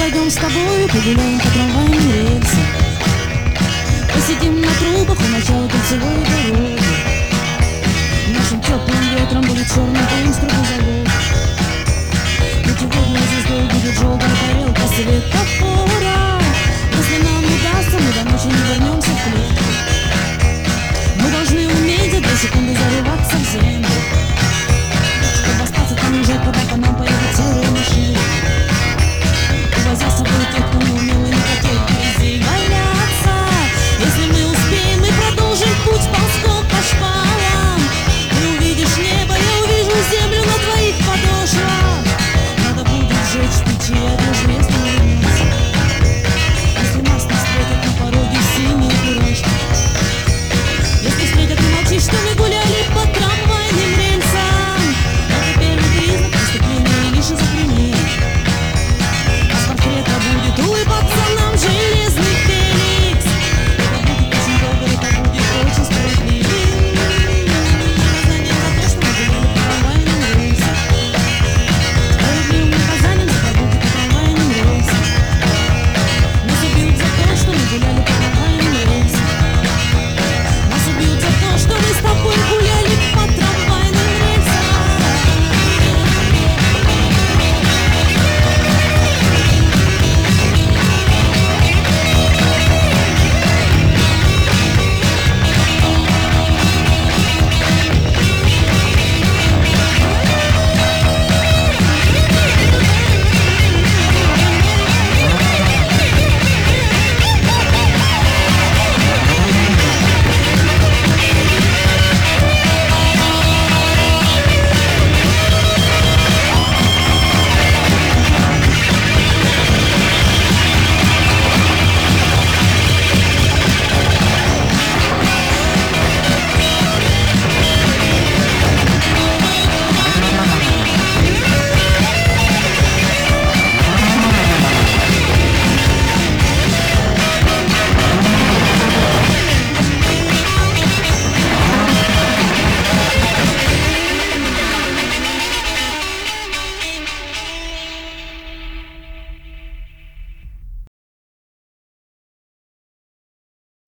пойдем с тобой, погуляем по трамвайным рельсам, посидим на трубах у начала кольцевой дороги. Нашим теплым ветром будет черный дым с трубозавода. Путеводной звездой будет желтая тарелка светофора. Если нам удастся, мы домой